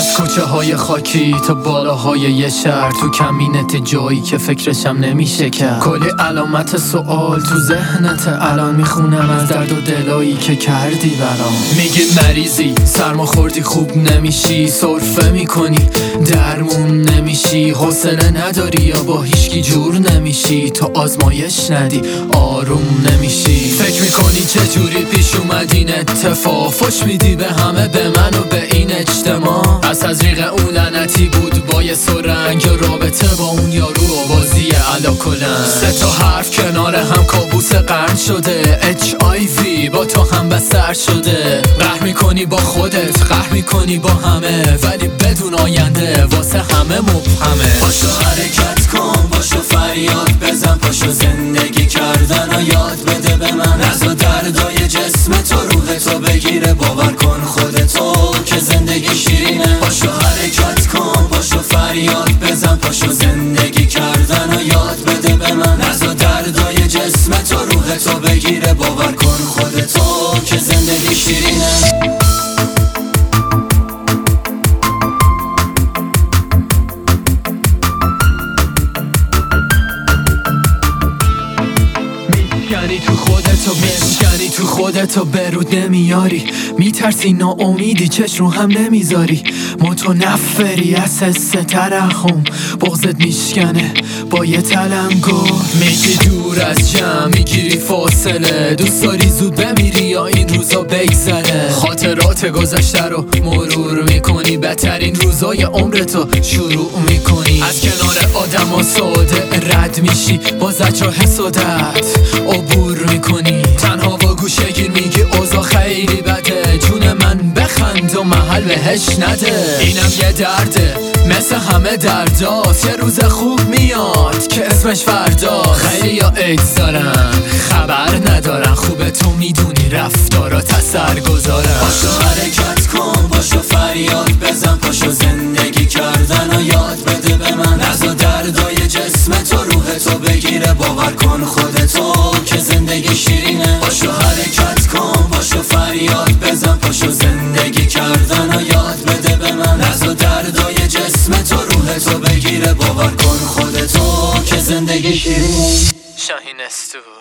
از کوچه های خاکی تا بالاهای یه شهر، تو کمینت جایی که فکرشم نمیشه کرد. کلی علامت سوال تو ذهنت الان، میخونم از درد و دلایی که کردی برام. میگی مریضی، سرما خوردی، خوب نمیشی، سرفه میکنی، درمون نمیشی، حوصله نداری یا با هیچکی جور نمیشی، تو آزمایش ندی آروم نمیشی. فکر میکنی چجوری پیش اومد این اتفاق، فش میدی به همه، به من و به این اجتماع. از تزریق اون لعنتی بود با یه سرنگ، رابطه با اون یارو و بازی علا کلن. 3 حرف کنار هم کابوس قرن شده، HIV با تو هم بستر شده. قهر میکنی با خودت، قهر میکنی با همه، ولی بدون آینده واسه همه مبهمه. باشو حرکت کن، باشو فریاد بزن، پاشو زندگی کردن و یاد بده به من. از و دردای جسم تو روح تو بگیره، باور کن خودتو که زندگی شیرینه. باشو حرکت کن، باشو فریاد بزن، پاشو زندگی کردن و یاد بده به من. از و دردای جسم تو روح تو بگیره، باور کن خودتو که زندگی شیرینه. میشکنی تو خودتو برود نمیاری، میترسی ناامیدی چشم رو هم نمیذاری، متنفری از حس ترحم، بغضت میشکنه با یه تلنگر. میگی دور از جمع میگیری فاصله، دوست داری زود بمیری یا این روزا بگذره. خاطرات گذشته رو مرور میکنی، بهترین روزای عمرتو شروع میکنی. از کنار آدم ها ساده رد میشی، با زجر حسادت عبور میکنی. تنها با گوشه گیر میگی اوضاع خیلی بده، جون من بخند و محل بهش نده. اینم یه درده مثل همه درداست، یه روز خوب میاد که اسمش فردا. خیلی یا ایدز دارن خبر ندارن، خوبه تو میدونی رفتارات اثر گذارن. باشو حرکت کن، باشو فریاد بزن، پاشو زندگی کردن و یاد بده به من. از و دردای جسم تو روح تو بگیره، باور کن خودتو که زندگی شیرینه. باشو حرکت کن، باشو فریاد بزن، پاشو زندگی کردن و یاد بده به من. از و دردای جسم تو روح تو بگیره، باور کن خودتو که زندگی شیرینه. شاهین استو